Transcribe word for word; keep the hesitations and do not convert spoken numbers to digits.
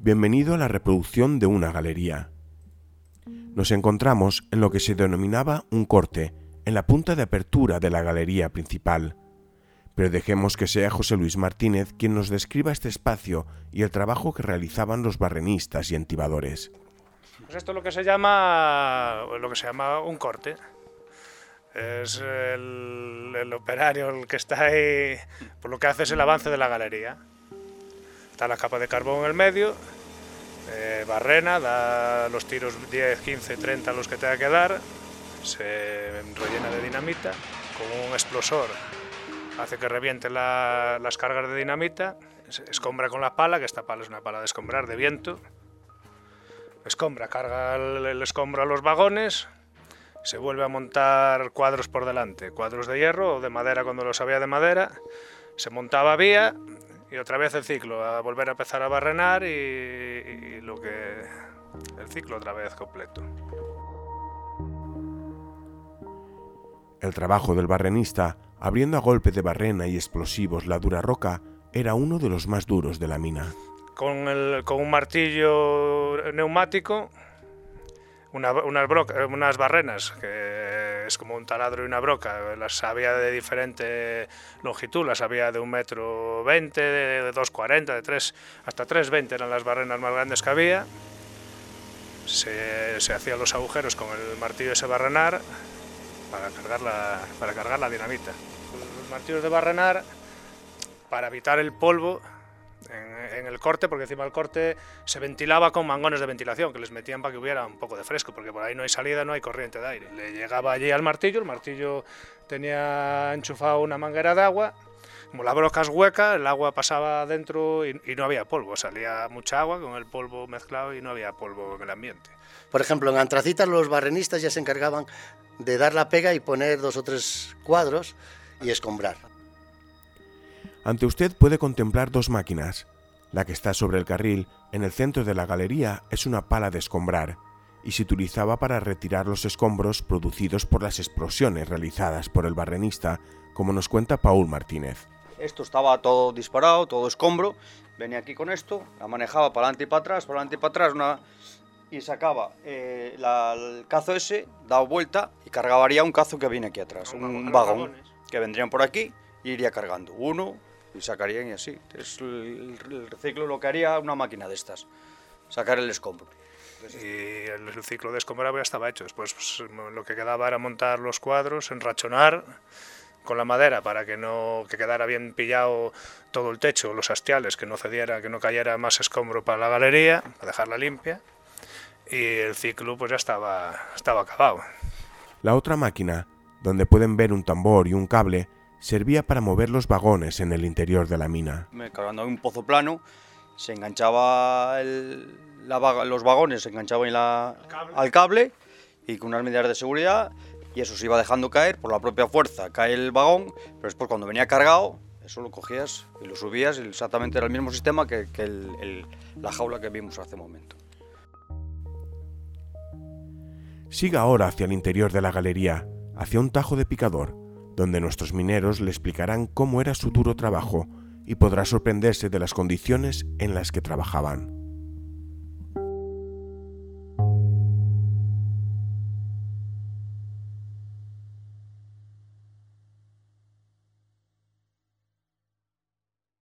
Bienvenido a la reproducción de una galería. Nos encontramos en lo que se denominaba un corte, en la punta de apertura de la galería principal. Pero dejemos que sea José Luis Martínez quien nos describa este espacio y el trabajo que realizaban los barrenistas y entibadores. Pues esto es lo que se llama, lo que se llama un corte. Es el, el operario el que está ahí, por lo que hace es el avance de la galería. Está la capa de carbón en el medio, eh, barrena, da los tiros diez, quince, treinta los que tenga que dar, se rellena de dinamita, con un explosor hace que reviente la, las cargas de dinamita, se escombra con la pala, que esta pala es una pala de escombrar, de viento, escombra, carga el, el escombro a los vagones, se vuelve a montar cuadros por delante, cuadros de hierro o de madera cuando los había de madera, se montaba vía, y otra vez el ciclo, a volver a empezar a barrenar y, y lo que el ciclo otra vez completo. El trabajo del barrenista, abriendo a golpe de barrena y explosivos la dura roca, era uno de los más duros de la mina. Con, el, con un martillo neumático, una, unas, broca, unas barrenas, que es como un taladro y una broca, las había de diferente longitud, las había de un metro veinte, de dos cuarenta, de tres, hasta tres veinte eran las barrenas más grandes que había. Se, se hacían los agujeros con el martillo ese barrenar para cargar la, para cargar la dinamita. Los martillos de barrenar, para evitar el polvo en, en el corte, porque encima del corte se ventilaba con mangones de ventilación que les metían para que hubiera un poco de fresco, porque por ahí no hay salida, no hay corriente de aire. Le llegaba allí al martillo, el martillo tenía enchufado una manguera de agua, como la broca es hueca, el agua pasaba dentro y, y no había polvo, salía mucha agua con el polvo mezclado y no había polvo en el ambiente. Por ejemplo, en Antracitas los barrenistas ya se encargaban de dar la pega y poner dos o tres cuadros y escombrar. Ante usted puede contemplar dos máquinas. La que está sobre el carril, en el centro de la galería, es una pala de escombrar y se utilizaba para retirar los escombros producidos por las explosiones realizadas por el barrenista, como nos cuenta Paul Martínez. Esto estaba todo disparado, todo escombro, venía aquí con esto, la manejaba para adelante y para atrás, para adelante y para atrás, una... y sacaba eh, la, el cazo ese, daba vuelta y cargaría un cazo que viene aquí atrás, un, un vagón, que vendrían por aquí y iría cargando uno y sacarían y así. Es el, el reciclo lo que haría una máquina de estas, sacar el escombro. Y el, el ciclo de escombrado ya estaba hecho, después pues, lo que quedaba era montar los cuadros, enrachonar con la madera para que no que quedara bien pillado todo el techo, los hastiales, que no cediera, que no cayera más escombro para la galería, para dejarla limpia. Y el ciclo pues ya estaba, estaba acabado. La otra máquina, donde pueden ver un tambor y un cable, servía para mover los vagones en el interior de la mina. Cargando un pozo plano, se enganchaba el, la, los vagones, se enganchaban la, cable. al cable y con unas medidas de seguridad, y eso se iba dejando caer por la propia fuerza, cae el vagón, pero después cuando venía cargado, eso lo cogías y lo subías, y exactamente era el mismo sistema que, que el, el, la jaula que vimos hace un momento. Siga ahora hacia el interior de la galería, hacia un tajo de picador, donde nuestros mineros le explicarán cómo era su duro trabajo y podrá sorprenderse de las condiciones en las que trabajaban.